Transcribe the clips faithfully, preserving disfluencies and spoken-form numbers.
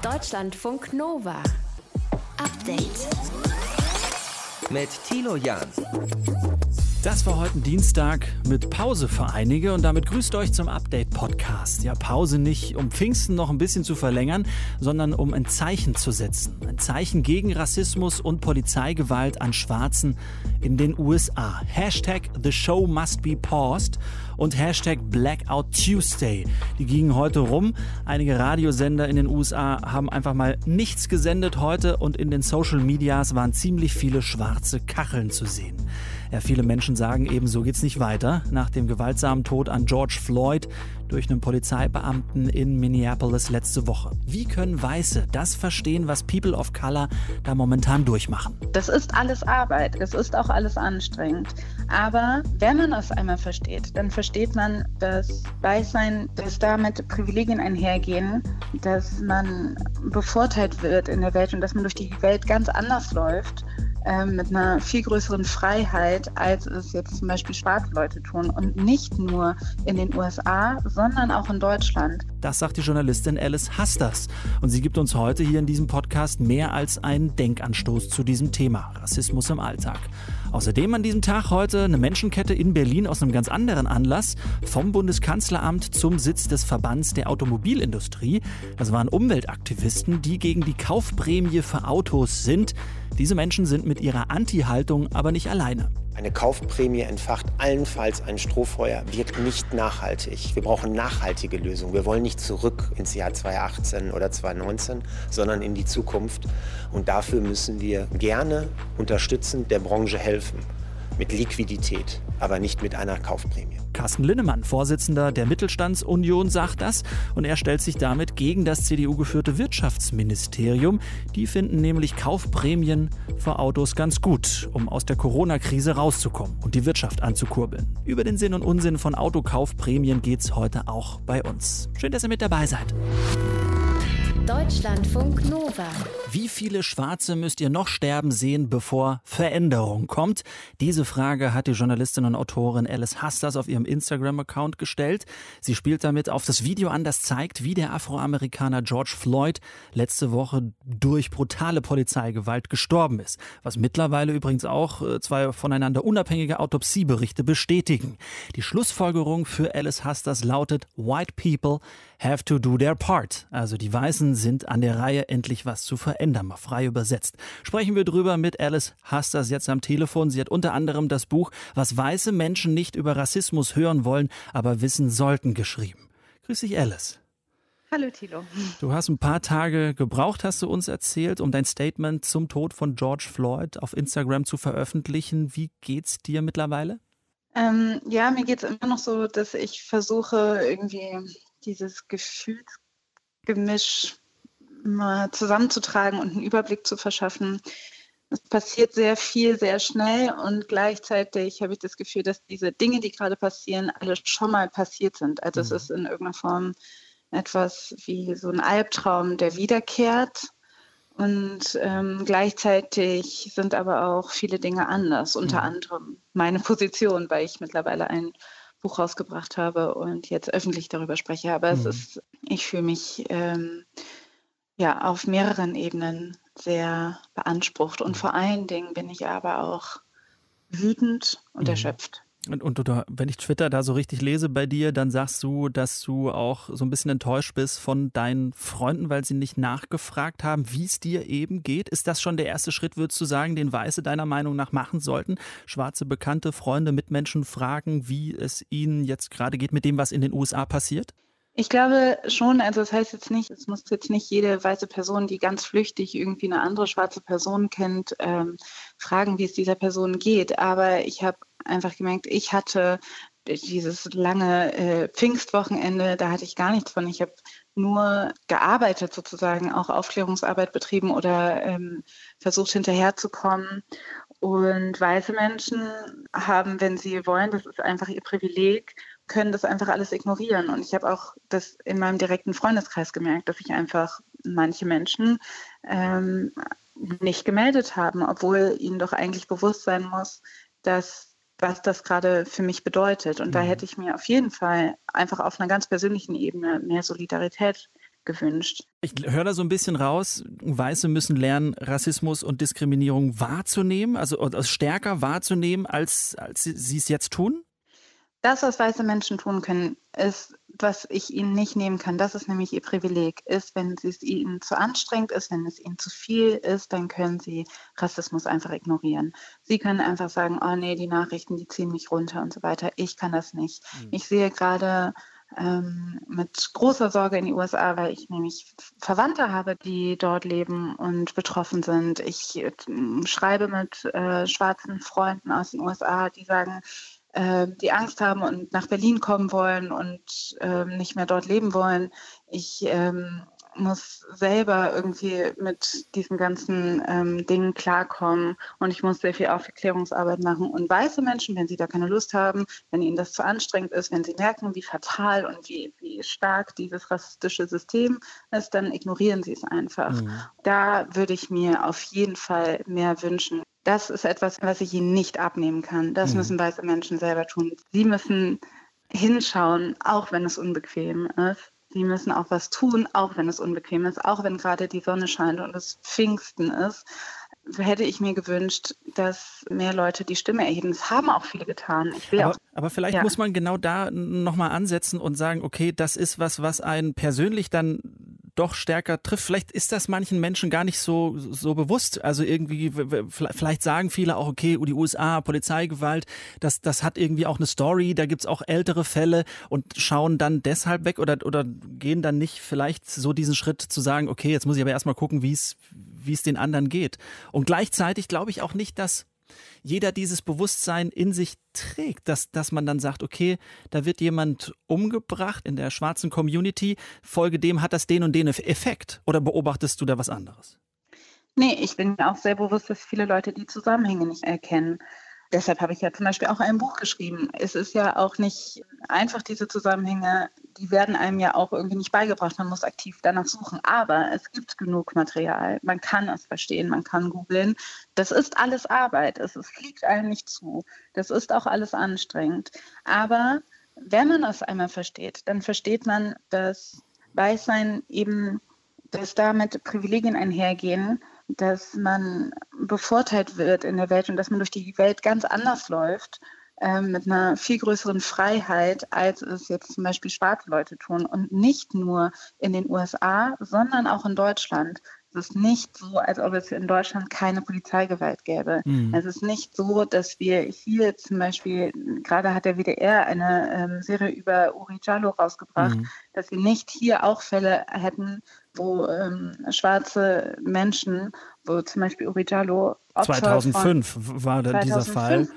Deutschlandfunk Nova. Update. Mit Thilo Jahn. Das war heute Dienstag mit Pause für einige und damit grüßt euch zum Update-Podcast. Ja, Pause nicht, um Pfingsten noch ein bisschen zu verlängern, sondern um ein Zeichen zu setzen. Ein Zeichen gegen Rassismus und Polizeigewalt an Schwarzen in den U S A. Hashtag The Show Must Be Paused und Hashtag Blackout Tuesday. Die gingen heute rum. Einige Radiosender in den U S A haben einfach mal nichts gesendet heute und in den Social Medias waren ziemlich viele schwarze Kacheln zu sehen. Ja, viele Menschen sagen eben, so geht's nicht weiter. Nach dem gewaltsamen Tod an George Floyd durch einen Polizeibeamten in Minneapolis letzte Woche. Wie können Weiße das verstehen, was People of Color da momentan durchmachen? Das ist alles Arbeit, es ist auch alles anstrengend. Aber wenn man es einmal versteht, dann versteht man, dass Weißsein, dass damit Privilegien einhergehen, dass man bevorteilt wird in der Welt und dass man durch die Welt ganz anders läuft, mit einer viel größeren Freiheit, als es jetzt zum Beispiel schwarze Leute tun. Und nicht nur in den U S A, sondern auch in Deutschland. Das sagt die Journalistin Alice Hasters. Und sie gibt uns heute hier in diesem Podcast mehr als einen Denkanstoß zu diesem Thema, Rassismus im Alltag. Außerdem an diesem Tag heute eine Menschenkette in Berlin aus einem ganz anderen Anlass, vom Bundeskanzleramt zum Sitz des Verbands der Automobilindustrie. Das waren Umweltaktivisten, die gegen die Kaufprämie für Autos sind. Diese Menschen sind mit ihrer Anti-Haltung aber nicht alleine. Eine Kaufprämie entfacht allenfalls ein Strohfeuer, wirkt nicht nachhaltig. Wir brauchen nachhaltige Lösungen. Wir wollen nicht zurück ins Jahr zweitausendachtzehn oder zweitausendneunzehn, sondern in die Zukunft. Und dafür müssen wir gerne unterstützend der Branche helfen. Mit Liquidität, aber nicht mit einer Kaufprämie. Carsten Linnemann, Vorsitzender der Mittelstandsunion, sagt das und er stellt sich damit gegen das C D U-geführte Wirtschaftsministerium. Die finden nämlich Kaufprämien für Autos ganz gut, um aus der Corona-Krise rauszukommen und die Wirtschaft anzukurbeln. Über den Sinn und Unsinn von Autokaufprämien geht's heute auch bei uns. Schön, dass ihr mit dabei seid. Deutschlandfunk Nova. Wie viele Schwarze müsst ihr noch sterben sehen, bevor Veränderung kommt? Diese Frage hat die Journalistin und Autorin Alice Hasters auf ihrem Instagram-Account gestellt. Sie spielt damit auf das Video an, das zeigt, wie der Afroamerikaner George Floyd letzte Woche durch brutale Polizeigewalt gestorben ist. Was mittlerweile übrigens auch zwei voneinander unabhängige Autopsieberichte bestätigen. Die Schlussfolgerung für Alice Hasters lautet: White people have to do their part. Also die Weißen sind an der Reihe, endlich was zu verändern, mal frei übersetzt. Sprechen wir drüber mit Alice Hasters jetzt am Telefon. Sie hat unter anderem das Buch Was weiße Menschen nicht über Rassismus hören wollen, aber wissen sollten geschrieben. Grüß dich, Alice. Hallo Thilo. Du hast ein paar Tage gebraucht, hast du uns erzählt, um dein Statement zum Tod von George Floyd auf Instagram zu veröffentlichen. Wie geht's dir mittlerweile? Ähm, ja, mir geht's immer noch so, dass ich versuche, irgendwie dieses Gefühlsgemisch mal zusammenzutragen und einen Überblick zu verschaffen. Es passiert sehr viel, sehr schnell und gleichzeitig habe ich das Gefühl, dass diese Dinge, die gerade passieren, alle schon mal passiert sind. Also mhm. es ist in irgendeiner Form etwas wie so ein Albtraum, der wiederkehrt. Und ähm, gleichzeitig sind aber auch viele Dinge anders, unter mhm. anderem meine Position, weil ich mittlerweile ein Buch rausgebracht habe und jetzt öffentlich darüber spreche. Aber mhm. es ist, ich fühle mich ähm, ja auf mehreren Ebenen sehr beansprucht und vor allen Dingen bin ich aber auch wütend und mhm. erschöpft. Und, und oder, wenn ich Twitter da so richtig lese bei dir, dann sagst du, dass du auch so ein bisschen enttäuscht bist von deinen Freunden, weil sie nicht nachgefragt haben, wie es dir eben geht. Ist das schon der erste Schritt, würdest du sagen, den Weiße deiner Meinung nach machen sollten? Schwarze Bekannte, Freunde, Mitmenschen fragen, wie es ihnen jetzt gerade geht mit dem, was in den U S A passiert? Ich glaube schon, also das heißt jetzt nicht, es muss jetzt nicht jede weiße Person, die ganz flüchtig irgendwie eine andere schwarze Person kennt, ähm, fragen, wie es dieser Person geht. Aber ich habe einfach gemerkt, ich hatte dieses lange äh, Pfingstwochenende, da hatte ich gar nichts von. Ich habe nur gearbeitet sozusagen, auch Aufklärungsarbeit betrieben oder ähm, versucht hinterherzukommen. Und weiße Menschen haben, wenn sie wollen, das ist einfach ihr Privileg, können das einfach alles ignorieren. Und ich habe auch das in meinem direkten Freundeskreis gemerkt, dass sich einfach manche Menschen ähm, nicht gemeldet haben, obwohl ihnen doch eigentlich bewusst sein muss, dass was das gerade für mich bedeutet. Und mhm. da hätte ich mir auf jeden Fall einfach auf einer ganz persönlichen Ebene mehr Solidarität gewünscht. Ich höre da so ein bisschen raus, Weiße müssen lernen, Rassismus und Diskriminierung wahrzunehmen, also, also stärker wahrzunehmen, als, als sie es jetzt tun? Das, was weiße Menschen tun können, ist, was ich ihnen nicht nehmen kann, das ist nämlich ihr Privileg, ist, wenn es ihnen zu anstrengend ist, wenn es ihnen zu viel ist, dann können sie Rassismus einfach ignorieren. Sie können einfach sagen, oh nee, die Nachrichten, die ziehen mich runter und so weiter. Ich kann das nicht. Mhm. Ich sehe gerade ähm, mit großer Sorge in die U S A, weil ich nämlich Verwandte habe, die dort leben und betroffen sind. Ich äh, schreibe mit äh, schwarzen Freunden aus den U S A, die sagen, die Angst haben und nach Berlin kommen wollen und ähm, nicht mehr dort leben wollen. Ich ähm, muss selber irgendwie mit diesen ganzen ähm, Dingen klarkommen und ich muss sehr viel Aufklärungsarbeit machen. Und weiße Menschen, wenn sie da keine Lust haben, wenn ihnen das zu anstrengend ist, wenn sie merken, wie fatal und wie, wie stark dieses rassistische System ist, dann ignorieren sie es einfach. Mhm. Da würde ich mir auf jeden Fall mehr wünschen. Das ist etwas, was ich ihnen nicht abnehmen kann. Das mhm. müssen weiße Menschen selber tun. Sie müssen hinschauen, auch wenn es unbequem ist. Sie müssen auch was tun, auch wenn es unbequem ist, auch wenn gerade die Sonne scheint und es Pfingsten ist. Hätte ich mir gewünscht, dass mehr Leute die Stimme erheben. Das haben auch viele getan. Ich will aber, auch, aber vielleicht ja. muss man genau da nochmal ansetzen und sagen, okay, das ist was, was einen persönlich dann doch stärker trifft. Vielleicht ist das manchen Menschen gar nicht so, so bewusst. Also irgendwie, vielleicht sagen viele auch, okay, die U S A, Polizeigewalt, das, das hat irgendwie auch eine Story, da gibt's auch ältere Fälle und schauen dann deshalb weg oder, oder gehen dann nicht vielleicht so diesen Schritt zu sagen, okay, jetzt muss ich aber erstmal gucken, wie es wie es den anderen geht. Und gleichzeitig glaube ich auch nicht, dass jeder dieses Bewusstsein in sich trägt, dass, dass man dann sagt, okay, da wird jemand umgebracht in der schwarzen Community, folge dem hat das den und den Effekt. Oder beobachtest du da was anderes? Nee, ich bin mir auch sehr bewusst, dass viele Leute die Zusammenhänge nicht erkennen. Deshalb habe ich ja zum Beispiel auch ein Buch geschrieben. Es ist ja auch nicht einfach, diese Zusammenhänge, die werden einem ja auch irgendwie nicht beigebracht. Man muss aktiv danach suchen. Aber es gibt genug Material. Man kann es verstehen, man kann googeln. Das ist alles Arbeit. Es, es fliegt einem nicht zu. Das ist auch alles anstrengend. Aber wenn man es einmal versteht, dann versteht man, dass Weißsein eben, dass damit Privilegien einhergehen, dass man bevorteilt wird in der Welt und dass man durch die Welt ganz anders läuft, äh, mit einer viel größeren Freiheit, als es jetzt zum Beispiel schwarze Leute tun. Und nicht nur in den U S A, sondern auch in Deutschland. Es ist nicht so, als ob es in Deutschland keine Polizeigewalt gäbe. Mhm. Es ist nicht so, dass wir hier zum Beispiel, gerade hat der W D R eine ähm, Serie über Uri Jallo rausgebracht, mhm. dass wir nicht hier auch Fälle hätten, wo ähm, schwarze Menschen, wo zum Beispiel Uri Jallo Opfer zweitausendfünf von, war da dieser Fall.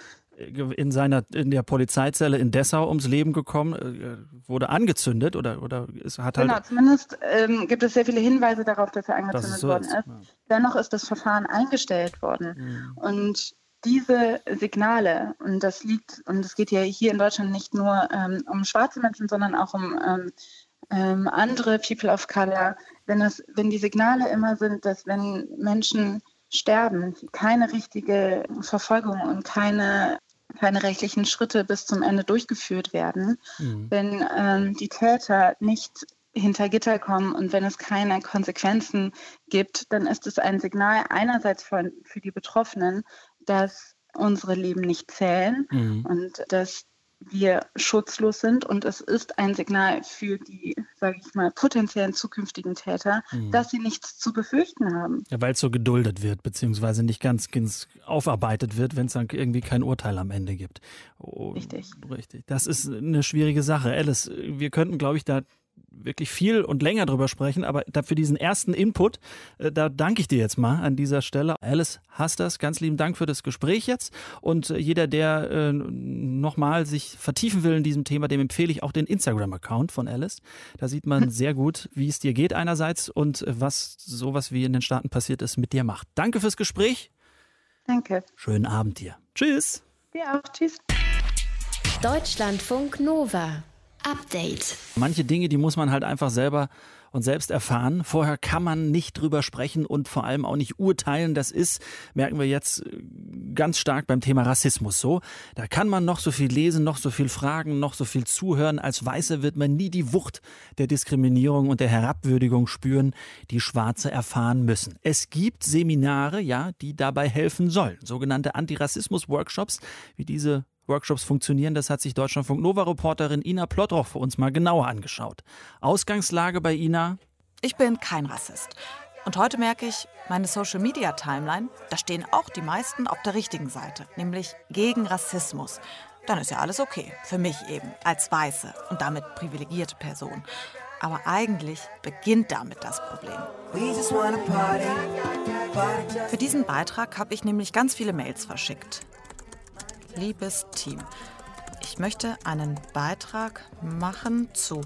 In seiner in der Polizeizelle in Dessau ums Leben gekommen, wurde angezündet oder oder es hat halt. Genau, zumindest ähm, gibt es sehr viele Hinweise darauf, dass er angezündet dass so worden ist. ist. Ja. Dennoch ist das Verfahren eingestellt worden. Mhm. Und diese Signale, und das liegt, und es geht ja hier in Deutschland nicht nur ähm, um schwarze Menschen, sondern auch um ähm, ähm, andere People of Color, wenn es, wenn die Signale immer sind, dass wenn Menschen sterben, keine richtige Verfolgung und keine keine rechtlichen Schritte bis zum Ende durchgeführt werden, mhm. wenn ähm, die Täter nicht hinter Gitter kommen und wenn es keine Konsequenzen gibt, dann ist es ein Signal einerseits für, für die Betroffenen, dass unsere Leben nicht zählen mhm. und dass wir schutzlos sind und es ist ein Signal für die, sage ich mal, potenziellen zukünftigen Täter, mhm. dass sie nichts zu befürchten haben. Ja, weil es so geduldet wird, beziehungsweise nicht ganz, ganz aufarbeitet wird, wenn es dann irgendwie kein Urteil am Ende gibt. Oh, richtig. Richtig. Das ist eine schwierige Sache. Alice, wir könnten, glaube ich, da wirklich viel und länger drüber sprechen, aber für diesen ersten Input, äh, da danke ich dir jetzt mal an dieser Stelle. Alice Hasters, ganz lieben Dank für das Gespräch jetzt und äh, jeder, der äh, nochmal sich vertiefen will in diesem Thema, dem empfehle ich auch den Instagram-Account von Alice. Da sieht man hm. sehr gut, wie es dir geht einerseits und äh, was sowas wie in den Staaten passiert ist mit dir macht. Danke fürs Gespräch. Danke. Schönen Abend dir. Tschüss. Dir auch. Tschüss. Deutschlandfunk Nova. Update. Manche Dinge, die muss man halt einfach selber und selbst erfahren. Vorher kann man nicht drüber sprechen und vor allem auch nicht urteilen. Das ist, merken wir jetzt ganz stark beim Thema Rassismus so. Da kann man noch so viel lesen, noch so viel fragen, noch so viel zuhören. Als Weiße wird man nie die Wucht der Diskriminierung und der Herabwürdigung spüren, die Schwarze erfahren müssen. Es gibt Seminare, ja, die dabei helfen sollen. Sogenannte Antirassismus-Workshops, wie diese Workshops funktionieren, das hat sich Deutschlandfunk Nova-Reporterin Ina Plottroch für uns mal genauer angeschaut. Ausgangslage bei Ina? Ich bin kein Rassist. Und heute merke ich, meine Social-Media-Timeline, da stehen auch die meisten auf der richtigen Seite, nämlich gegen Rassismus. Dann ist ja alles okay, für mich eben, als weiße und damit privilegierte Person. Aber eigentlich beginnt damit das Problem. Für diesen Beitrag habe ich nämlich ganz viele Mails verschickt. Liebes Team, ich möchte einen Beitrag machen zu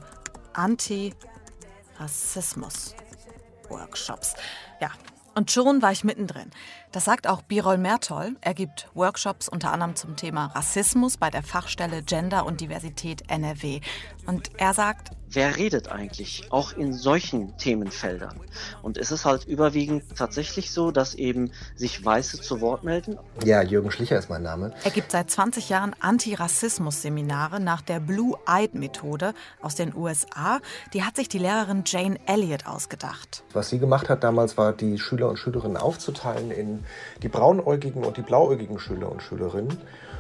Antirassismus-Workshops. Ja, und schon war ich mittendrin. Das sagt auch Birol Mertol. Er gibt Workshops unter anderem zum Thema Rassismus bei der Fachstelle Gender und Diversität N R W. Und er sagt, wer redet eigentlich, auch in solchen Themenfeldern? Und es ist halt überwiegend tatsächlich so, dass eben sich Weiße zu Wort melden. Ja, Jürgen Schlicher ist mein Name. Er gibt seit zwanzig Jahren Antirassismus-Seminare nach der Blue-Eyed-Methode aus den U S A. Die hat sich die Lehrerin Jane Elliott ausgedacht. Was sie gemacht hat damals, war, die Schüler und Schülerinnen aufzuteilen in die braunäugigen und die blauäugigen Schüler und Schülerinnen.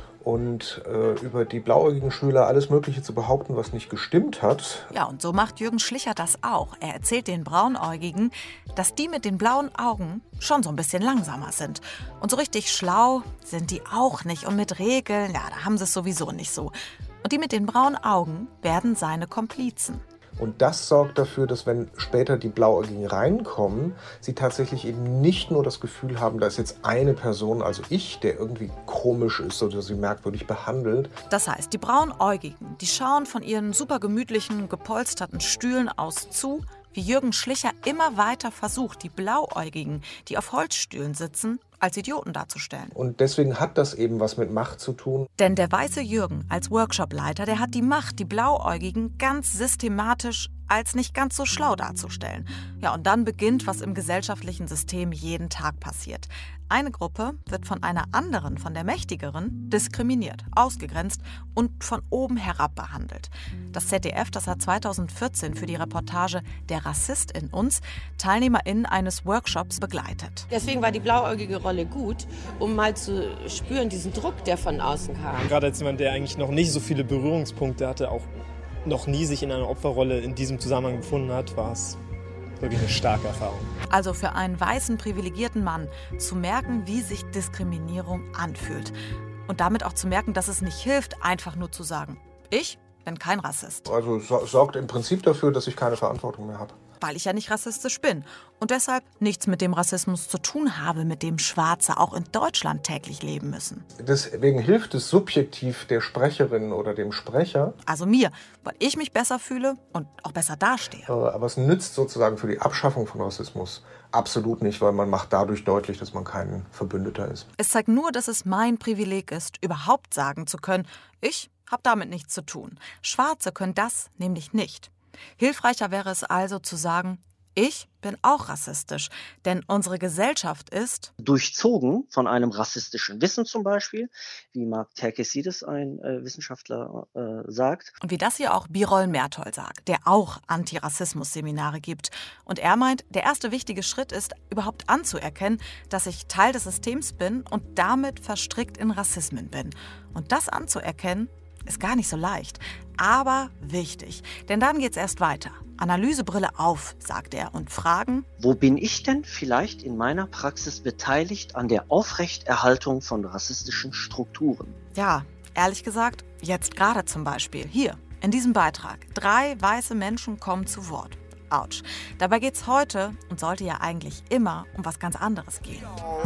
Und äh, über die blauäugigen Schüler alles Mögliche zu behaupten, was nicht gestimmt hat. Ja, und so macht Jürgen Schlicher das auch. Er erzählt den Braunäugigen, dass die mit den blauen Augen schon so ein bisschen langsamer sind. Und so richtig schlau sind die auch nicht. Und mit Regeln, ja, da haben sie es sowieso nicht so. Und die mit den braunen Augen werden seine Komplizen. Und das sorgt dafür, dass wenn später die Blauäugigen reinkommen, sie tatsächlich eben nicht nur das Gefühl haben, da ist jetzt eine Person, also ich, der irgendwie komisch ist oder sie merkwürdig behandelt. Das heißt, die Braunäugigen, die schauen von ihren super gemütlichen, gepolsterten Stühlen aus zu, wie Jürgen Schlicher immer weiter versucht, die Blauäugigen, die auf Holzstühlen sitzen, als Idioten darzustellen. Und deswegen hat das eben was mit Macht zu tun. Denn der weiße Jürgen als Workshopleiter, der hat die Macht, die Blauäugigen ganz systematisch als nicht ganz so schlau darzustellen. Ja, und dann beginnt, was im gesellschaftlichen System jeden Tag passiert. Eine Gruppe wird von einer anderen, von der mächtigeren, diskriminiert, ausgegrenzt und von oben herab behandelt. Das Z D F, das hat zweitausendvierzehn für die Reportage Der Rassist in uns TeilnehmerInnen eines Workshops begleitet. Deswegen war die blauäugige Rolle gut, um mal zu spüren, diesen Druck, der von außen kam. Gerade als jemand, der eigentlich noch nicht so viele Berührungspunkte hatte, auch noch nie sich in einer Opferrolle in diesem Zusammenhang befunden hat, war es wirklich eine starke Erfahrung. Also für einen weißen, privilegierten Mann zu merken, wie sich Diskriminierung anfühlt. Und damit auch zu merken, dass es nicht hilft, einfach nur zu sagen, ich bin kein Rassist. Also es sorgt im Prinzip dafür, dass ich keine Verantwortung mehr habe. Weil ich ja nicht rassistisch bin und deshalb nichts mit dem Rassismus zu tun habe, mit dem Schwarze auch in Deutschland täglich leben müssen. Deswegen hilft es subjektiv der Sprecherin oder dem Sprecher. Also mir, weil ich mich besser fühle und auch besser dastehe. Aber es nützt sozusagen für die Abschaffung von Rassismus absolut nicht, weil man macht dadurch deutlich, dass man kein Verbündeter ist. Es zeigt nur, dass es mein Privileg ist, überhaupt sagen zu können, ich habe damit nichts zu tun. Schwarze können das nämlich nicht. Hilfreicher wäre es also zu sagen, ich bin auch rassistisch, denn unsere Gesellschaft ist durchzogen von einem rassistischen Wissen zum Beispiel, wie Mark Terkessidis, ein äh, Wissenschaftler, äh, sagt. Und wie das hier auch Birol Mertol sagt, der auch Antirassismus-Seminare gibt. Und er meint, der erste wichtige Schritt ist, überhaupt anzuerkennen, dass ich Teil des Systems bin und damit verstrickt in Rassismen bin. Und das anzuerkennen, ist gar nicht so leicht, aber wichtig. Denn dann geht's erst weiter. Analysebrille auf, sagt er, und fragen: Wo bin ich denn vielleicht in meiner Praxis beteiligt an der Aufrechterhaltung von rassistischen Strukturen? Ja, ehrlich gesagt, jetzt gerade zum Beispiel. Hier, in diesem Beitrag. Drei weiße Menschen kommen zu Wort. Autsch. Dabei geht's heute und sollte ja eigentlich immer um was ganz anderes gehen.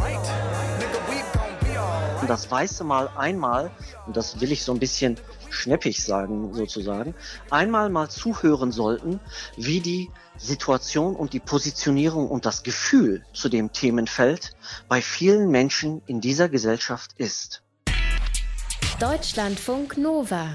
Das Weiße mal einmal, und das will ich so ein bisschen schneppig sagen sozusagen, einmal mal zuhören sollten, wie die Situation und die Positionierung und das Gefühl zu dem Themenfeld bei vielen Menschen in dieser Gesellschaft ist. Deutschlandfunk Nova.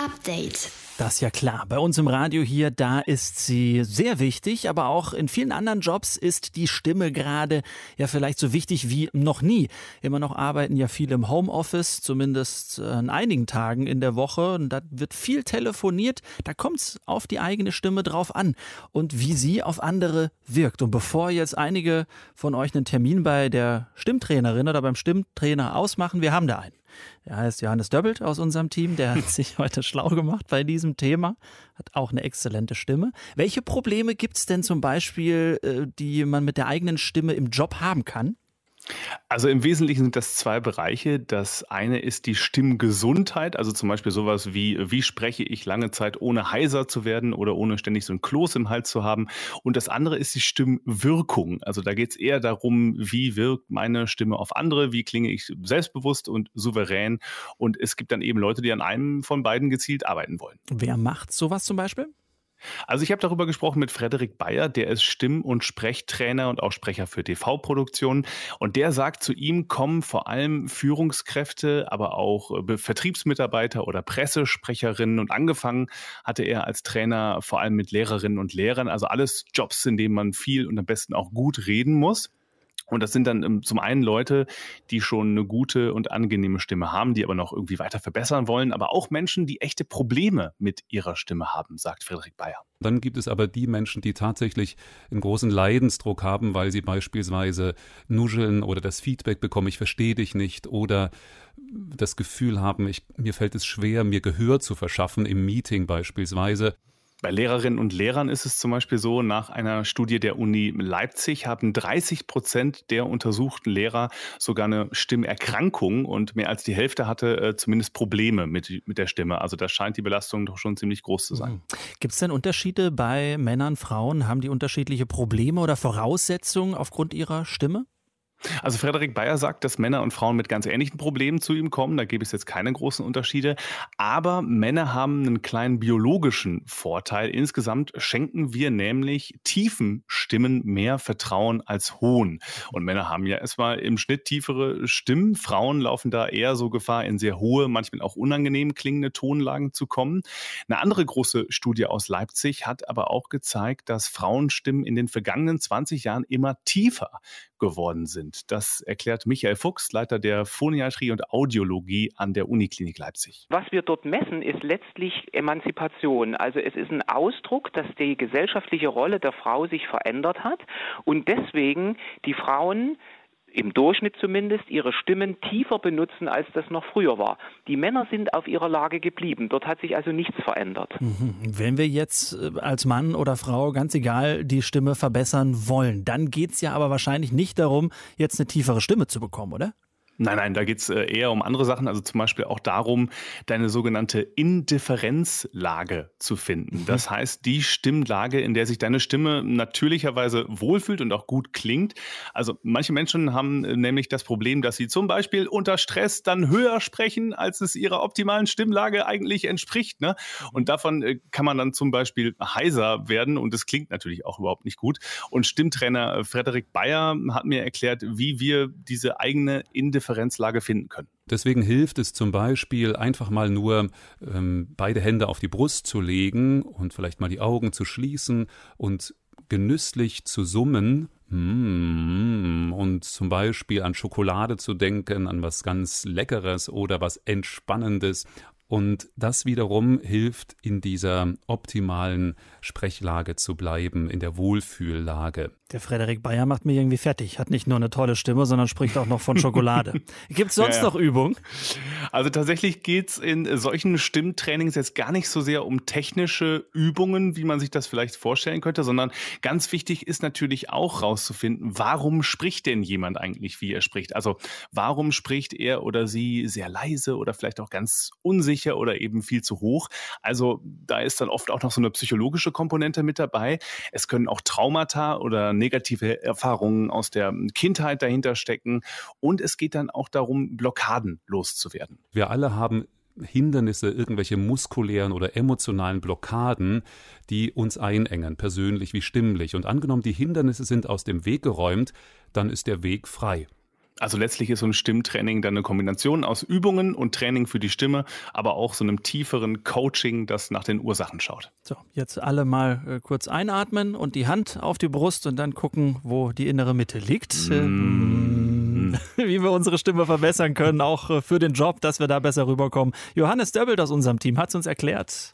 Update. Das ist ja klar. Bei uns im Radio hier, da ist sie sehr wichtig, aber auch in vielen anderen Jobs ist die Stimme gerade ja vielleicht so wichtig wie noch nie. Immer noch arbeiten ja viele im Homeoffice, zumindest an einigen Tagen in der Woche. Und da wird viel telefoniert. Da kommt es auf die eigene Stimme drauf an und wie sie auf andere wirkt. Und bevor jetzt einige von euch einen Termin bei der Stimmtrainerin oder beim Stimmtrainer ausmachen, wir haben da einen. Der heißt Johannes Döbbelt aus unserem Team. Der hat sich heute schlau gemacht bei diesem Thema. Hat auch eine exzellente Stimme. Welche Probleme gibt es denn zum Beispiel, die man mit der eigenen Stimme im Job haben kann? Also im Wesentlichen sind das zwei Bereiche. Das eine ist die Stimmgesundheit, also zum Beispiel sowas wie, wie spreche ich lange Zeit ohne heiser zu werden oder ohne ständig so ein Kloß im Hals zu haben. Und das andere ist die Stimmwirkung. Also da geht es eher darum, wie wirkt meine Stimme auf andere, wie klinge ich selbstbewusst und souverän. Und es gibt dann eben Leute, die an einem von beiden gezielt arbeiten wollen. Wer macht sowas zum Beispiel? Also ich habe darüber gesprochen mit Frederik Bayer, der ist Stimm- und Sprechtrainer und auch Sprecher für T V-Produktionen. Und der sagt, zu ihm kommen vor allem Führungskräfte, aber auch Vertriebsmitarbeiter oder Pressesprecherinnen. Und angefangen hatte er als Trainer vor allem mit Lehrerinnen und Lehrern. Also alles Jobs, in denen man viel und am besten auch gut reden muss. Und das sind dann zum einen Leute, die schon eine gute und angenehme Stimme haben, die aber noch irgendwie weiter verbessern wollen, aber auch Menschen, die echte Probleme mit ihrer Stimme haben, sagt Frederik Bayer. Dann gibt es aber die Menschen, die tatsächlich einen großen Leidensdruck haben, weil sie beispielsweise nuscheln oder das Feedback bekommen, ich verstehe dich nicht, oder das Gefühl haben, ich, mir fällt es schwer, mir Gehör zu verschaffen im Meeting beispielsweise. Bei Lehrerinnen und Lehrern ist es zum Beispiel so, nach einer Studie der Uni Leipzig haben dreißig Prozent der untersuchten Lehrer sogar eine Stimmerkrankung und mehr als die Hälfte hatte äh, zumindest Probleme mit, mit der Stimme. Also da scheint die Belastung doch schon ziemlich groß zu sein. Gibt es denn Unterschiede bei Männern, Frauen? Haben die unterschiedliche Probleme oder Voraussetzungen aufgrund ihrer Stimme? Also Frederik Bayer sagt, dass Männer und Frauen mit ganz ähnlichen Problemen zu ihm kommen. Da gäbe es jetzt keine großen Unterschiede. Aber Männer haben einen kleinen biologischen Vorteil. Insgesamt schenken wir nämlich tiefen Stimmen mehr Vertrauen als hohen. Und Männer haben ja erstmal im Schnitt tiefere Stimmen. Frauen laufen da eher so Gefahr, in sehr hohe, manchmal auch unangenehm klingende Tonlagen zu kommen. Eine andere große Studie aus Leipzig hat aber auch gezeigt, dass Frauenstimmen in den vergangenen zwanzig Jahren immer tiefer geworden sind. Das erklärt Michael Fuchs, Leiter der Phoniatrie und Audiologie an der Uniklinik Leipzig. Was wir dort messen, ist letztlich Emanzipation. Also es ist ein Ausdruck, dass die gesellschaftliche Rolle der Frau sich verändert hat und deswegen die Frauen im Durchschnitt zumindest, ihre Stimmen tiefer benutzen, als das noch früher war. Die Männer sind auf ihrer Lage geblieben. Dort hat sich also nichts verändert. Wenn wir jetzt als Mann oder Frau, ganz egal, die Stimme verbessern wollen, dann geht es ja aber wahrscheinlich nicht darum, jetzt eine tiefere Stimme zu bekommen, oder? Nein, nein, da geht es eher um andere Sachen, also zum Beispiel auch darum, deine sogenannte Indifferenzlage zu finden. Das heißt, die Stimmlage, in der sich deine Stimme natürlicherweise wohlfühlt und auch gut klingt. Also manche Menschen haben nämlich das Problem, dass sie zum Beispiel unter Stress dann höher sprechen, als es ihrer optimalen Stimmlage eigentlich entspricht, ne? Und davon kann man dann zum Beispiel heiser werden und das klingt natürlich auch überhaupt nicht gut. Und Stimmtrainer Frederik Bayer hat mir erklärt, wie wir diese eigene Indifferenzlage finden können. Deswegen hilft es zum Beispiel, einfach mal nur ähm, beide Hände auf die Brust zu legen und vielleicht mal die Augen zu schließen und genüsslich zu summen mm, und zum Beispiel an Schokolade zu denken, an was ganz Leckeres oder was Entspannendes. Und das wiederum hilft, in dieser optimalen Sprechlage zu bleiben, in der Wohlfühllage. Der Frederik Bayer macht mich irgendwie fertig. Hat nicht nur eine tolle Stimme, sondern spricht auch noch von Schokolade. Gibt es sonst ja, ja. noch Übungen? Also tatsächlich geht es in solchen Stimmtrainings jetzt gar nicht so sehr um technische Übungen, wie man sich das vielleicht vorstellen könnte, sondern ganz wichtig ist natürlich auch rauszufinden, warum spricht denn jemand eigentlich, wie er spricht? Also warum spricht er oder sie sehr leise oder vielleicht auch ganz unsicher oder eben viel zu hoch? Also da ist dann oft auch noch so eine psychologische Komponente mit dabei. Es können auch Traumata oder negative Erfahrungen aus der Kindheit dahinter stecken. Und es geht dann auch darum, Blockaden loszuwerden. Wir alle haben Hindernisse, irgendwelche muskulären oder emotionalen Blockaden, die uns einengen, persönlich wie stimmlich. Und angenommen, die Hindernisse sind aus dem Weg geräumt, dann ist der Weg frei. Also letztlich ist so ein Stimmtraining dann eine Kombination aus Übungen und Training für die Stimme, aber auch so einem tieferen Coaching, das nach den Ursachen schaut. So, jetzt alle mal äh, kurz einatmen und die Hand auf die Brust und dann gucken, wo die innere Mitte liegt. Mm. Wie wir unsere Stimme verbessern können, auch äh, für den Job, dass wir da besser rüberkommen. Johannes Döbbelt aus unserem Team hat es uns erklärt.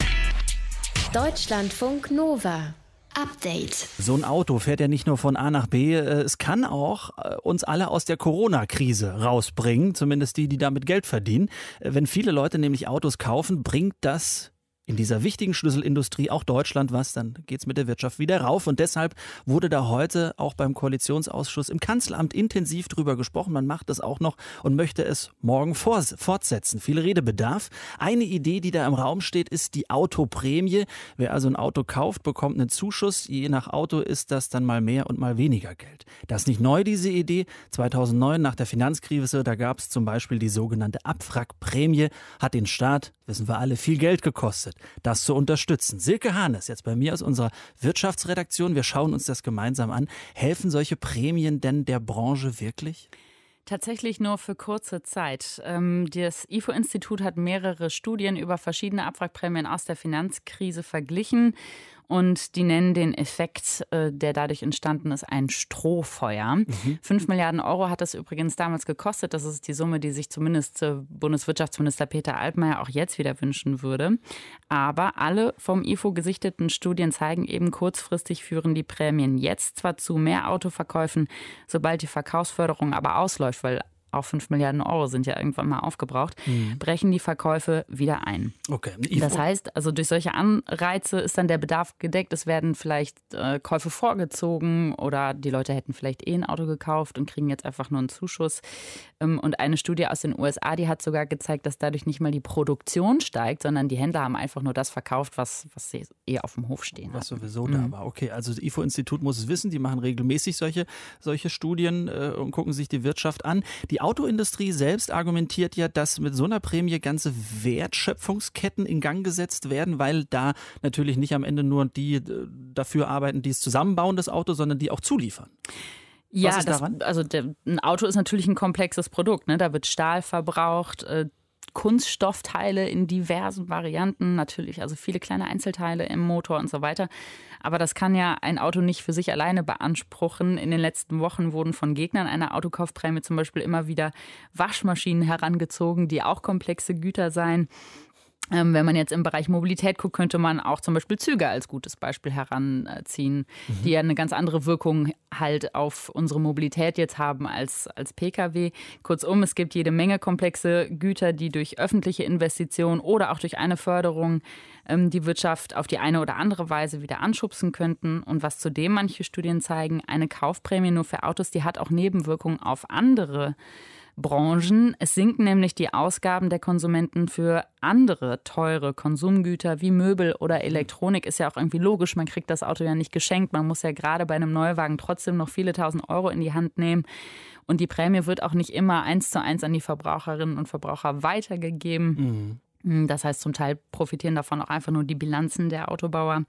Deutschlandfunk Nova. Update. So ein Auto fährt ja nicht nur von A nach B, es kann auch uns alle aus der Corona-Krise rausbringen, zumindest die, die damit Geld verdienen. Wenn viele Leute nämlich Autos kaufen, bringt das in dieser wichtigen Schlüsselindustrie auch Deutschland was, dann geht es mit der Wirtschaft wieder rauf. Und deshalb wurde da heute auch beim Koalitionsausschuss im Kanzleramt intensiv drüber gesprochen. Man macht das auch noch und möchte es morgen fortsetzen. Viel Redebedarf. Eine Idee, die da im Raum steht, ist die Autoprämie. Wer also ein Auto kauft, bekommt einen Zuschuss. Je nach Auto ist das dann mal mehr und mal weniger Geld. Das ist nicht neu, diese Idee. zweitausendneun nach der Finanzkrise, da gab es zum Beispiel die sogenannte Abwrackprämie, hat den Staat, wissen wir alle, viel Geld gekostet, das zu unterstützen. Silke Hahn ist jetzt bei mir aus unserer Wirtschaftsredaktion. Wir schauen uns das gemeinsam an. Helfen solche Prämien denn der Branche wirklich? Tatsächlich nur für kurze Zeit. Das I F O-Institut hat mehrere Studien über verschiedene Abwrackprämien aus der Finanzkrise verglichen. Und die nennen den Effekt, der dadurch entstanden ist, ein Strohfeuer. Mhm. Fünf Milliarden Euro hat das übrigens damals gekostet. Das ist die Summe, die sich zumindest Bundeswirtschaftsminister Peter Altmaier auch jetzt wieder wünschen würde. Aber alle vom I F O gesichteten Studien zeigen eben, kurzfristig führen die Prämien jetzt zwar zu mehr Autoverkäufen, sobald die Verkaufsförderung aber ausläuft, weil auch fünf Milliarden Euro sind ja irgendwann mal aufgebraucht, mhm. brechen die Verkäufe wieder ein. Okay. Das heißt, also durch solche Anreize ist dann der Bedarf gedeckt. Es werden vielleicht äh, Käufe vorgezogen oder die Leute hätten vielleicht eh ein Auto gekauft und kriegen jetzt einfach nur einen Zuschuss. Ähm, und eine Studie aus den U S A, die hat sogar gezeigt, dass dadurch nicht mal die Produktion steigt, sondern die Händler haben einfach nur das verkauft, was, was sie eh auf dem Hof stehen. Was hatten. sowieso mhm. da war. Okay, also das I F O-Institut muss es wissen. Die machen regelmäßig solche, solche Studien äh, und gucken sich die Wirtschaft an. Die Die Autoindustrie selbst argumentiert ja, dass mit so einer Prämie ganze Wertschöpfungsketten in Gang gesetzt werden, weil da natürlich nicht am Ende nur die dafür arbeiten, die es zusammenbauen, das Auto, sondern die auch zuliefern. Ja, Was ist das, daran? also der, ein Auto ist natürlich ein komplexes Produkt. Ne? Da wird Stahl verbraucht, äh, Kunststoffteile in diversen Varianten, natürlich also viele kleine Einzelteile im Motor und so weiter. Aber das kann ja ein Auto nicht für sich alleine beanspruchen. In den letzten Wochen wurden von Gegnern einer Autokaufprämie zum Beispiel immer wieder Waschmaschinen herangezogen, die auch komplexe Güter seien. Ähm, wenn man jetzt im Bereich Mobilität guckt, könnte man auch zum Beispiel Züge als gutes Beispiel heranziehen, mhm. die ja eine ganz andere Wirkung halt auf unsere Mobilität jetzt haben als, als Pkw. Kurzum, es gibt jede Menge komplexe Güter, die durch öffentliche Investitionen oder auch durch eine Förderung ähm, die Wirtschaft auf die eine oder andere Weise wieder anschubsen könnten. Und was zudem manche Studien zeigen, eine Kaufprämie nur für Autos, die hat auch Nebenwirkungen auf andere Branchen. Es sinken nämlich die Ausgaben der Konsumenten für andere teure Konsumgüter wie Möbel oder Elektronik. Ist ja auch irgendwie logisch, man kriegt das Auto ja nicht geschenkt. Man muss ja gerade bei einem Neuwagen trotzdem noch viele tausend Euro in die Hand nehmen. Und die Prämie wird auch nicht immer eins zu eins an die Verbraucherinnen und Verbraucher weitergegeben. Mhm. Das heißt, zum Teil profitieren davon auch einfach nur die Bilanzen der Autobauer.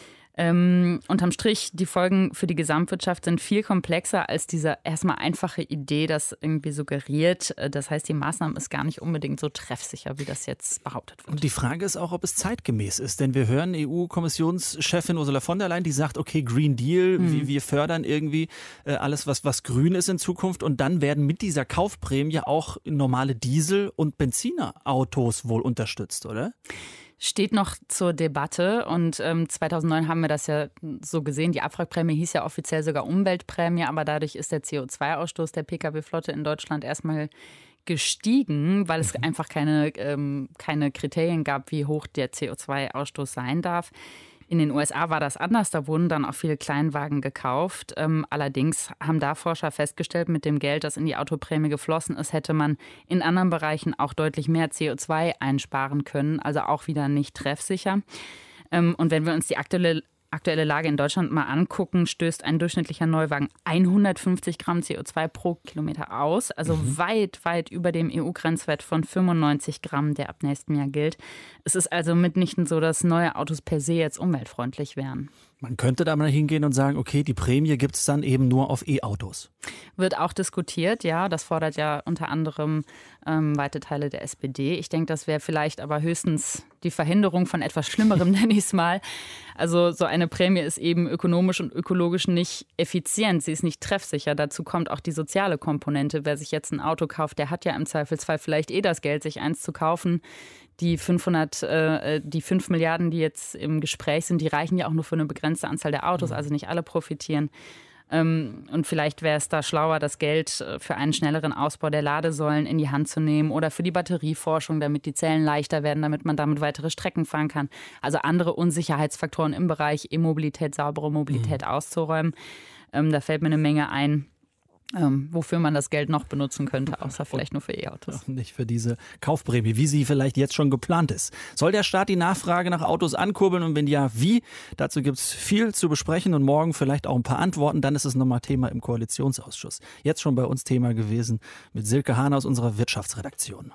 Ähm, unterm Strich, die Folgen für die Gesamtwirtschaft sind viel komplexer als diese erstmal einfache Idee, das irgendwie suggeriert. Das heißt, die Maßnahme ist gar nicht unbedingt so treffsicher, wie das jetzt behauptet wird. Und die Frage ist auch, ob es zeitgemäß ist. Denn wir hören E U-Kommissionschefin Ursula von der Leyen, die sagt, okay, Green Deal, mhm. wie wir fördern irgendwie äh, alles, was, was grün ist in Zukunft. Und dann werden mit dieser Kaufprämie auch normale Diesel- und Benzinerautos wohl unterstützt, oder? Steht noch zur Debatte und ähm, zweitausendneun haben wir das ja so gesehen. Die Abwrackprämie hieß ja offiziell sogar Umweltprämie, aber dadurch ist der C O zwei Ausstoß der Pkw-Flotte in Deutschland erstmal gestiegen, weil es einfach keine, ähm, keine Kriterien gab, wie hoch der C O zwei Ausstoß sein darf. In den U S A war das anders, da wurden dann auch viele Kleinwagen gekauft. Ähm, allerdings haben da Forscher festgestellt, mit dem Geld, das in die Autoprämie geflossen ist, hätte man in anderen Bereichen auch deutlich mehr C O zwei einsparen können, also auch wieder nicht treffsicher. Ähm, und wenn wir uns die aktuelle aktuelle Lage in Deutschland mal angucken, stößt ein durchschnittlicher Neuwagen hundertfünfzig Gramm C O zwei pro Kilometer aus. Also mhm. weit, weit über dem E U-Grenzwert von fünfundneunzig Gramm, der ab nächstem Jahr gilt. Es ist also mitnichten so, dass neue Autos per se jetzt umweltfreundlich wären. Man könnte da mal hingehen und sagen, okay, die Prämie gibt es dann eben nur auf E-Autos. Wird auch diskutiert, ja. Das fordert ja unter anderem ähm, weite Teile der S P D. Ich denke, das wäre vielleicht aber höchstens die Verhinderung von etwas Schlimmerem, nenne ich es mal. Also so eine Prämie ist eben ökonomisch und ökologisch nicht effizient. Sie ist nicht treffsicher. Dazu kommt auch die soziale Komponente. Wer sich jetzt ein Auto kauft, der hat ja im Zweifelsfall vielleicht eh das Geld, sich eins zu kaufen. Die fünfhundert, äh, die fünf Milliarden, die jetzt im Gespräch sind, die reichen ja auch nur für eine begrenzte Anzahl der Autos. Also nicht alle profitieren. Ähm, und vielleicht wäre es da schlauer, das Geld für einen schnelleren Ausbau der Ladesäulen in die Hand zu nehmen oder für die Batterieforschung, damit die Zellen leichter werden, damit man damit weitere Strecken fahren kann. Also andere Unsicherheitsfaktoren im Bereich E-Mobilität, saubere Mobilität mhm. auszuräumen. Ähm, da fällt mir eine Menge ein. Ähm, wofür man das Geld noch benutzen könnte, außer vielleicht nur für E-Autos. Nicht für diese Kaufprämie, wie sie vielleicht jetzt schon geplant ist. Soll der Staat die Nachfrage nach Autos ankurbeln und wenn ja, wie? Dazu gibt es viel zu besprechen und morgen vielleicht auch ein paar Antworten. Dann ist es nochmal Thema im Koalitionsausschuss. Jetzt schon bei uns Thema gewesen mit Silke Hahn aus unserer Wirtschaftsredaktion.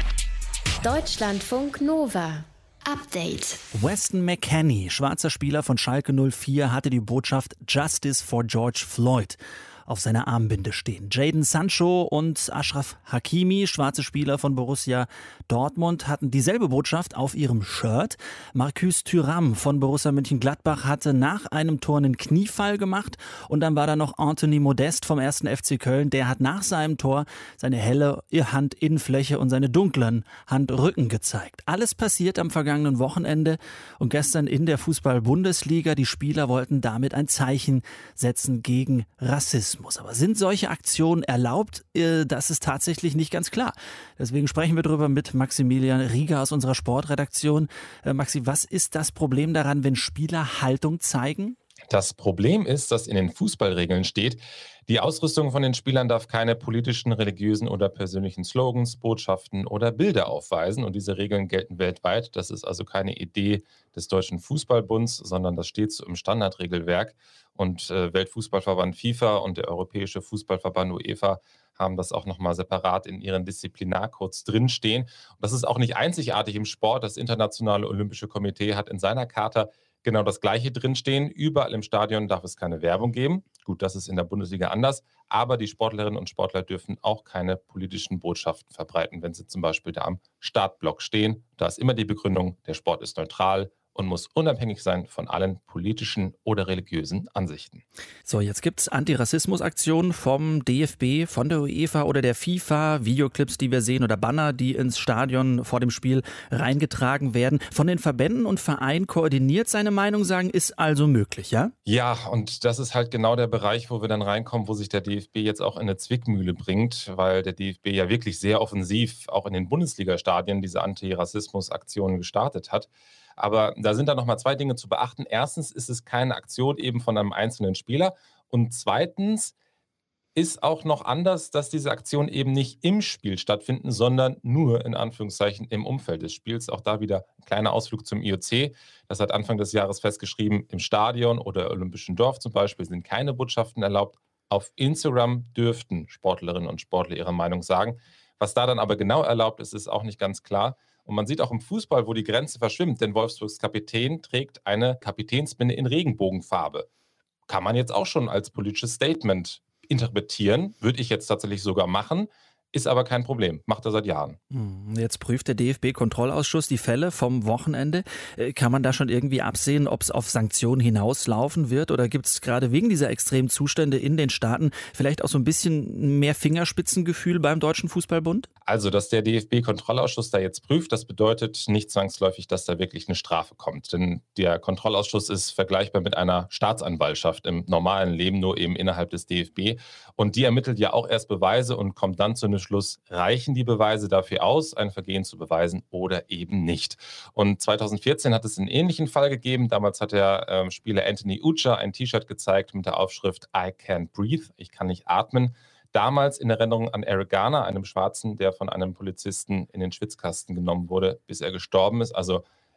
Deutschlandfunk Nova. Update. Weston McKennie, schwarzer Spieler von Schalke null vier, hatte die Botschaft Justice for George Floyd auf seiner Armbinde stehen. Jadon Sancho und Achraf Hakimi, schwarze Spieler von Borussia Dortmund, hatten dieselbe Botschaft auf ihrem Shirt. Marcus Thuram von Borussia Mönchengladbach hatte nach einem Tor einen Kniefall gemacht und dann war da noch Anthony Modeste vom ersten F C Köln, der hat nach seinem Tor seine helle Handinnenfläche und seine dunklen Handrücken gezeigt. Alles passiert am vergangenen Wochenende und gestern in der Fußball-Bundesliga. Die Spieler wollten damit ein Zeichen setzen gegen Rassismus. Aber sind solche Aktionen erlaubt? Das ist tatsächlich nicht ganz klar. Deswegen sprechen wir darüber mit Maximilian Rieger aus unserer Sportredaktion. Maxi, was ist das Problem daran, wenn Spieler Haltung zeigen? Das Problem ist, dass in den Fußballregeln steht, die Ausrüstung von den Spielern darf keine politischen, religiösen oder persönlichen Slogans, Botschaften oder Bilder aufweisen. Und diese Regeln gelten weltweit. Das ist also keine Idee des Deutschen Fußballbunds, sondern das steht so im Standardregelwerk. Und äh, Weltfußballverband FIFA und der Europäische Fußballverband UEFA haben das auch nochmal separat in ihren Disziplinarcodes drinstehen. Und das ist auch nicht einzigartig im Sport. Das Internationale Olympische Komitee hat in seiner Charta genau das Gleiche drinstehen. Überall im Stadion darf es keine Werbung geben. Gut, das ist in der Bundesliga anders. Aber die Sportlerinnen und Sportler dürfen auch keine politischen Botschaften verbreiten, wenn sie zum Beispiel da am Startblock stehen. Da ist immer die Begründung, der Sport ist neutral und muss unabhängig sein von allen politischen oder religiösen Ansichten. So, jetzt gibt es Antirassismus-Aktionen vom D F B, von der UEFA oder der FIFA, Videoclips, die wir sehen oder Banner, die ins Stadion vor dem Spiel reingetragen werden. Von den Verbänden und Vereinen koordiniert, seine Meinung sagen, ist also möglich, ja? Ja, und das ist halt genau der Bereich, wo wir dann reinkommen, wo sich der D F B jetzt auch in eine Zwickmühle bringt, weil der D F B ja wirklich sehr offensiv auch in den Bundesliga-Stadien diese Antirassismus-Aktionen gestartet hat. Aber da sind dann nochmal zwei Dinge zu beachten. Erstens ist es keine Aktion eben von einem einzelnen Spieler. Und zweitens ist auch noch anders, dass diese Aktionen eben nicht im Spiel stattfinden, sondern nur in Anführungszeichen im Umfeld des Spiels. Auch da wieder ein kleiner Ausflug zum I O C. Das hat Anfang des Jahres festgeschrieben, im Stadion oder Olympischen Dorf zum Beispiel sind keine Botschaften erlaubt. Auf Instagram dürften Sportlerinnen und Sportler ihre Meinung sagen. Was da dann aber genau erlaubt ist, ist auch nicht ganz klar. Und man sieht auch im Fußball, wo die Grenze verschwimmt, denn Wolfsburgs Kapitän trägt eine Kapitänsbinde in Regenbogenfarbe. Kann man jetzt auch schon als politisches Statement interpretieren, würde ich jetzt tatsächlich sogar machen, ist aber kein Problem, macht er seit Jahren. Jetzt prüft der D F B-Kontrollausschuss die Fälle vom Wochenende. Kann man da schon irgendwie absehen, ob es auf Sanktionen hinauslaufen wird oder gibt es gerade wegen dieser extremen Zustände in den Staaten vielleicht auch so ein bisschen mehr Fingerspitzengefühl beim Deutschen Fußballbund? Also, dass der D F B-Kontrollausschuss da jetzt prüft, das bedeutet nicht zwangsläufig, dass da wirklich eine Strafe kommt. Denn der Kontrollausschuss ist vergleichbar mit einer Staatsanwaltschaft im normalen Leben, nur eben innerhalb des D F B. Und die ermittelt ja auch erst Beweise und kommt dann zu einem Schluss, reichen die Beweise dafür aus, ein Vergehen zu beweisen oder eben nicht. Und zweitausendvierzehn hat es einen ähnlichen Fall gegeben. Damals hat der äh, Spieler Anthony Ucha ein T-Shirt gezeigt mit der Aufschrift I can't breathe, ich kann nicht atmen. Damals in Erinnerung an Eric Garner, einem Schwarzen, der von einem Polizisten in den Schwitzkasten genommen wurde, bis er gestorben ist. Also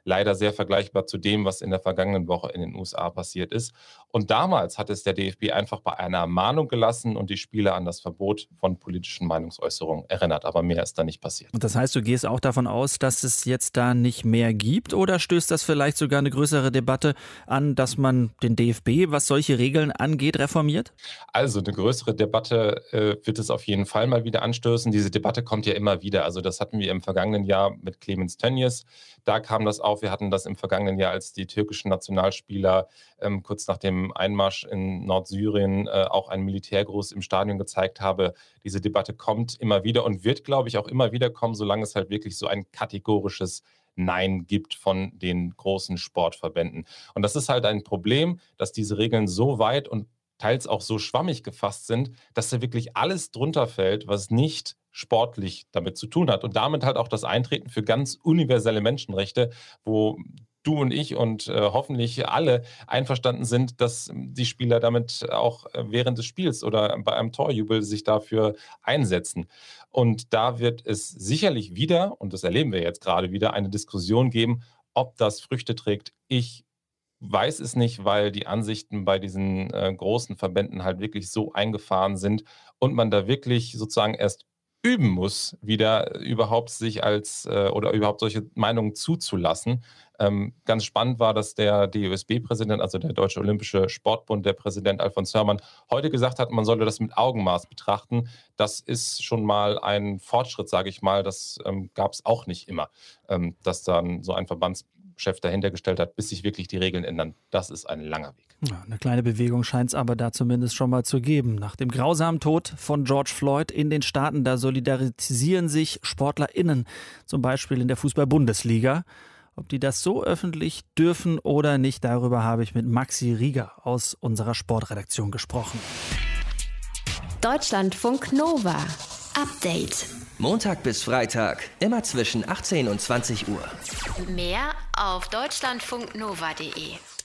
leider sehr vergleichbar zu dem, was in der vergangenen Woche in den U S A passiert ist. Und damals hat es der D F B einfach bei einer Ermahnung gelassen und die Spieler an das Verbot von politischen Meinungsäußerungen erinnert. Aber mehr ist da nicht passiert. Und das heißt, du gehst auch davon aus, dass es jetzt da nicht mehr gibt, oder stößt das vielleicht sogar eine größere Debatte an, dass man den D F B, was solche Regeln angeht, reformiert? Also eine größere Debatte äh, wird es auf jeden Fall mal wieder anstößen. Diese Debatte kommt ja immer wieder. Also das hatten wir im vergangenen Jahr mit Clemens Tönnies. Da kam das auf. Wir hatten das im vergangenen Jahr, als die türkischen Nationalspieler ähm, kurz nach dem Einmarsch in Nordsyrien äh, auch einen Militärgruß im Stadion gezeigt haben. Diese Debatte kommt immer wieder und wird, glaube ich, auch immer wieder kommen, solange es halt wirklich so ein kategorisches Nein gibt von den großen Sportverbänden. Und das ist halt ein Problem, dass diese Regeln so weit und teils auch so schwammig gefasst sind, dass da wirklich alles drunter fällt, was nicht sportlich damit zu tun hat. Und damit halt auch das Eintreten für ganz universelle Menschenrechte, wo du und ich und äh, hoffentlich alle einverstanden sind, dass die Spieler damit auch während des Spiels oder bei einem Torjubel sich dafür einsetzen. Und da wird es sicherlich wieder, und das erleben wir jetzt gerade wieder, eine Diskussion geben, ob das Früchte trägt. Ich weiß es nicht, weil die Ansichten bei diesen äh, großen Verbänden halt wirklich so eingefahren sind und man da wirklich sozusagen erst üben muss, wieder überhaupt sich als äh, oder überhaupt solche Meinungen zuzulassen. Ähm, ganz spannend war, dass der D O S B-Präsident, also der Deutsche Olympische Sportbund, der Präsident Alfons Hörmann, heute gesagt hat, man solle das mit Augenmaß betrachten. Das ist schon mal ein Fortschritt, sage ich mal. Das ähm, gab es auch nicht immer, ähm, dass dann so ein Verbandschef dahinter gestellt hat, bis sich wirklich die Regeln ändern. Das ist ein langer Weg. Ja, eine kleine Bewegung scheint es aber da zumindest schon mal zu geben. Nach dem grausamen Tod von George Floyd in den Staaten, da solidarisieren sich SportlerInnen, zum Beispiel in der Fußball-Bundesliga. Ob die das so öffentlich dürfen oder nicht, darüber habe ich mit Maxi Rieger aus unserer Sportredaktion gesprochen. Deutschlandfunk Nova. Update. Montag bis Freitag, immer zwischen achtzehn und zwanzig Uhr. Mehr auf deutschlandfunknova punkt de.